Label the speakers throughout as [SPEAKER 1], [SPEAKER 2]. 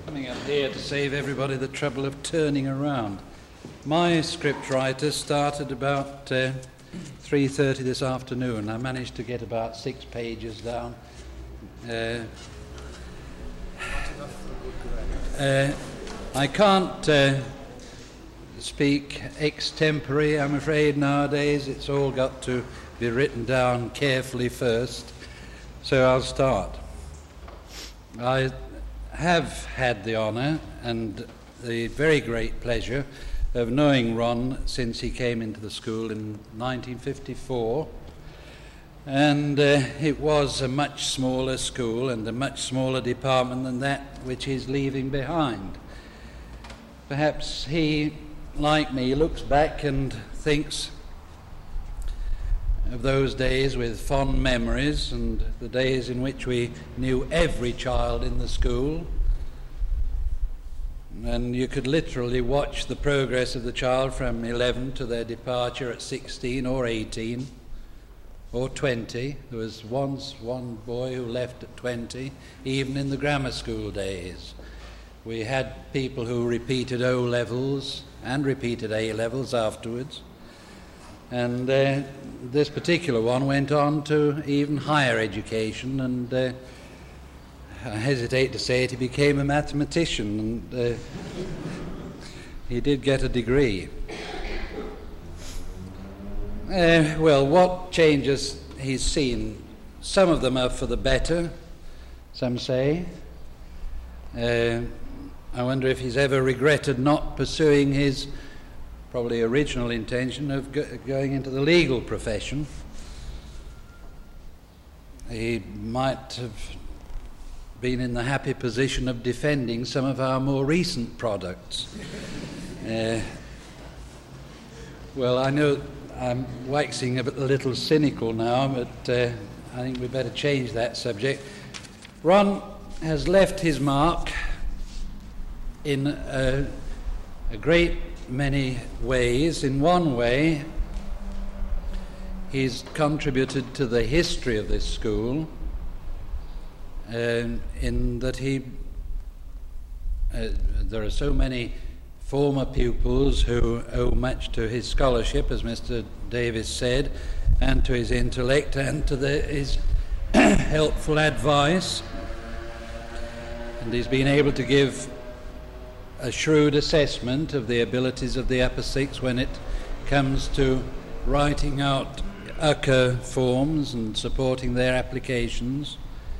[SPEAKER 1] coming up here to save everybody the trouble of turning around. My scriptwriter started about 3:30 this afternoon. I managed to get about 6 pages down. I can't speak extempore, I'm afraid, nowadays. It's all got to be written down carefully first. So I'll start. I have had the honour and the very great pleasure of knowing Ron since he came into the school in 1954. And it was a much smaller school and a much smaller department than that which he's leaving behind. Perhaps he, like me, looks back and thinks of those days with fond memories, and the days in which we knew every child in the school, and you could literally watch the progress of the child from 11 to their departure at 16 or 18 or 20. There was once one boy who left at 20, even in the grammar school days. We had people who repeated O-levels and repeated A-levels afterwards. And this particular one went on to even higher education, and I hesitate to say it, he became a mathematician, and he did get a degree. Well, what changes he's seen? Some of them are for the better, some say. I wonder if he's ever regretted not pursuing his probably original intention of going into the legal profession. He might have been in the happy position of defending some of our more recent products. Well, I know I'm waxing a little cynical now, but I think we better change that subject. Ron has left his mark in a great many ways. In one way, he's contributed to the history of this school, in that there are so many former pupils who owe much to his scholarship, as Mr. Davis said, and to his intellect, and to his helpful advice. And he's been able to give a shrewd assessment of the abilities of the upper six when it comes to writing out UCCA forms and supporting their applications.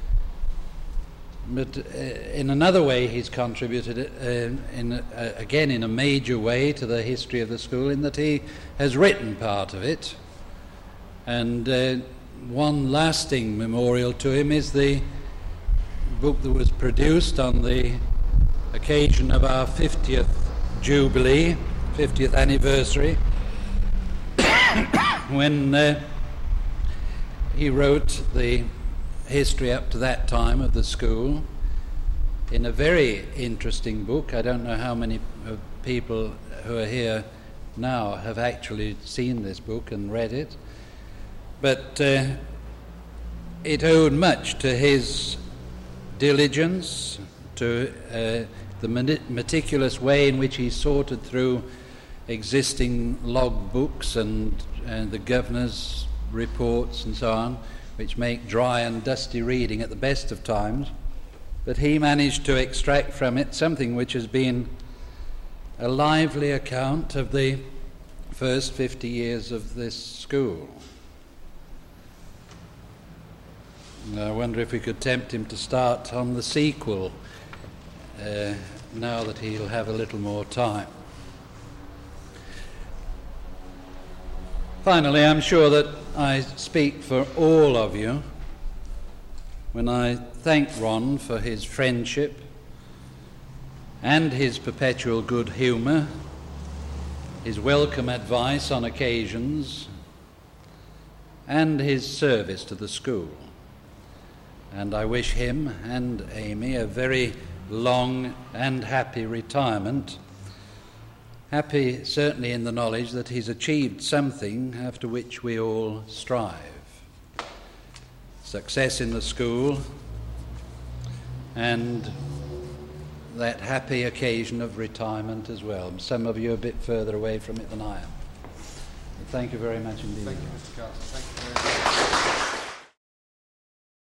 [SPEAKER 1] But in another way he's contributed, again in a major way, to the history of the school, in that he has written part of it. And one lasting memorial to him is the book that was produced on the occasion of our 50th Jubilee, 50th anniversary, when he wrote the history up to that time of the school in a very interesting book. I don't know how many people who are here now have actually seen this book and read it, but it owed much to his diligence, to the meticulous way in which he sorted through existing log books and the governor's reports and so on, which make dry and dusty reading at the best of times. But he managed to extract from it something which has been a lively account of the first 50 years of this school. I wonder if we could tempt him to start on the sequel now that he'll have a little more time. Finally, I'm sure that I speak for all of you when I thank Ron for his friendship and his perpetual good humour, his welcome advice on occasions, and his service to the school. And I wish him and Amy a very long and happy retirement. Happy certainly in the knowledge that he's achieved something after which we all strive. Success in the school and that happy occasion of retirement as well. Some of you are a bit further away from it than I am. Thank you very much indeed.
[SPEAKER 2] Thank you, Mr. Carter.